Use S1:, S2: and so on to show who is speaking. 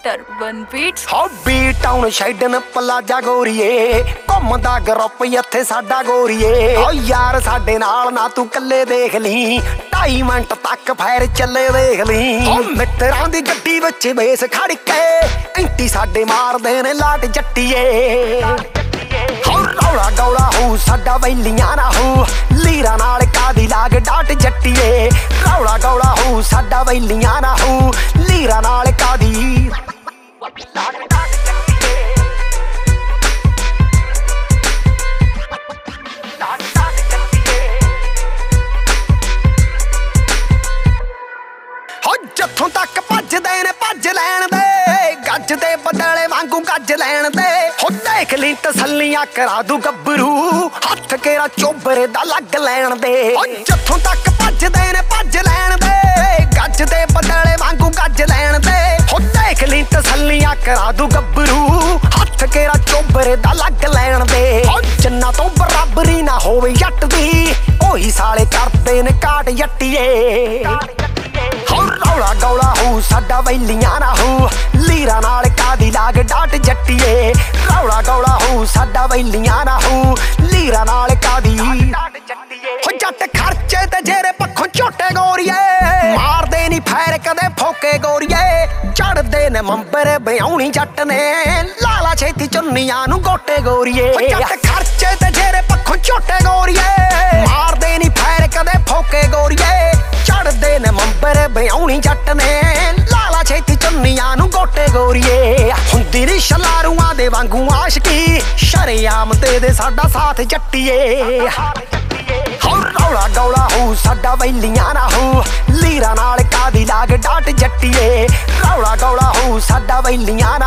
S1: turban beats
S2: hobby town ਸ਼ੈਡਨ plaza ਗੋਰੀਏ ਘੁੰਮਦਾ ਗਰੁੱਪ ਇੱਥੇ ਸਾਡਾ ਗੋਰੀਏ ਓ ਯਾਰ ਸਾਡੇ ਨਾਲ ਨਾ ਤੂੰ ਕੱਲੇ ਦੇਖ ਲਈ 2.5 ਮਿੰਟ ਤੱਕ ਫਾਇਰ ਚੱਲੇ ਦੇਖ ਲਈ ਓ ਮਿੱਤਰਾਂ ਦੀ ਗੱਡੀ ਵਿੱਚ ਬੇਸ ਖੜ ਕੇ ਐਂਟੀ ਸਾਡੇ ਮਾਰਦੇ ਨੇ ਲਾਟ ਜੱਟੀਏ ਰੌਲਾ ਗੌਲਾ ਹੋ ਸਾਡਾ ਵੈਲੀਆਂ ਨਾ ਹੋ ਲੀਰਾ ਨਾਲ ਕਾਦੀ ਲਾਗ ਡਾਟ ਜੱਟੀਏ ਰੌਲਾ ਗੌਲਾ ਹੋ ਸਾਡਾ ਵੈਲੀਆਂ ਨਾ ਹੋ ਲੀਰਾ ਨਾਲ ਕਾਦੀ ਲਾਗ ਡਾਟ ਜੱਟੀਏ ਲਾਗ ਡਾਟ ਜੱਟੀਏ ਹੋ ਜਿੱਥੋਂ ਤੱਕ ਭੱਜਦੇ ਨੇ ਭੱਜ ਲੈਣ ਦੇ ਗੱਜ ਦੇ ਬਦਲੇ ਵਾਂਗੂ ਗੱਜ ਲੈਣ ਦੇ ਹੋ ਦੇਖ ਲਈ ਤਸੱਲੀਆਂ ਕਰਾ ਦੂ ਗੱਭਰੂ ਹੱਥ ਕੇਰਾ ਚੋਬਰੇ ਦਾ ਲੱਗ ਲੈਣ ਦੇ ਹੋ ਜਿੱਥੋਂ ਤੱਕ ਭੱਜਦੇ ਨੇ ਭੱਜ ਲੈਣ ਦੇ ਗੱਜ ਦੇ ਬਦਲੇ ਵਾਂਗੂ ਗੱਜ ਲੈਣ ਦੇ ਹੋ ਦੇਖ ਲਈ ਤਸੱਲੀਆਂ ਕਰਾ ਦੂ ਗੱਭਰੂ ਹੱਥ ਕੇਰਾ ਚੋਬਰੇ ਦਾ ਲੱਗ ਲੈਣ ਦੇ ਹੋ ਜਿੰਨਾ ਤੋਂ ਬਰਾਬਰੀ ਨਾ ਹੋਵੇ ਜੱਟ ਦੀ ਉਹੀ ਸਾਲੇ ਕਰਦੇ ਨੇ ਕਾਟ ਜੱਟੀਏ ਰੌਲਾ ਗੌਲਾ ਹੋ ਸਾਡਾ ਵੈਲੀਆਂ ਨਾ ਹੋ ਲੀਰਾ ਨਾਲ ਕਾਦੀ ਲਾਗ ਡਾਟ ਜੱਟੀਏ ਰੌਲਾ ਗੌਲਾ ਹੋ ਸਾਡਾ ਵੈਲੀਆਂ ਨਾ ਹੋ ਲੀਰਾ ਨਾਲ ਕਾਦੀ ਹੋ ਜੱਟ ਖਰਚੇ ਤੇ ਜੇਰੇ ਪੱਖੋਂ ਝੋਟੇ ਗੋਰੀਏ ਮਾਰਦੇ ਨਹੀਂ ਫੈਰ ਕਦੇ ਫੋਕੇ ਗੋਰੀਏ ਚੜਦੇ ਨੇ ਮੰਬਰ ਬਿਆਉਣੀ ਜੱਟ ਨੇ ਲਾਲਾ ਛੇਤੀ ਚੁੰਨੀਆਂ ਨੂੰ ਗੋਟੇ ਗੋਰੀਏ ਜੱਟ ਖਰਚੇ ਤੇ ਜੇਰੇ ਪੱਖੋਂ ਝੋਟੇ ਗੋਰੀਏ ਮਾਰਦੇ ਨਹੀਂ ਫੈਰ ਕਦੇ ਫੋਕੇ ਗੋਰੀਏ ਚੜਦੇ ਨੇ ਮੰਬਰ ਬਿਆਉਣੀ ਜੱਟ ਨੇ ਲਾਲਾ ਛੇਤੀ ਚੁੰਨੀਆਂ ਨੂੰ ਗੋਟੇ ਗੋਰੀਏ ਹੁੰਦੀ ਨੀ ਸ਼ਲਾਰੂਆਂ ਦੇ ਵਾਂਗੂ ਆਸ਼ਕੀ ਸ਼ਰੇਆਮ ਤੇ ਦੇ ਸਾਡਾ ਸਾਥ ਜੱਟੀਏ ਰੌਲਾ ਗੌਲਾ ਹੋ ਸਾਡਾ ਵੈਲੀਆਂ ਨਾ ਹੋ ਲੀਰਾ ਨਾਲ ਕਾਦੀ ਲਾਗ ਡਾਟ ਜੱਟੀਏ ਰੌਲਾ ਗੌਲਾ ਹੋ ਸਾਡਾ ਵੈਲੀਆਂ ਨਾ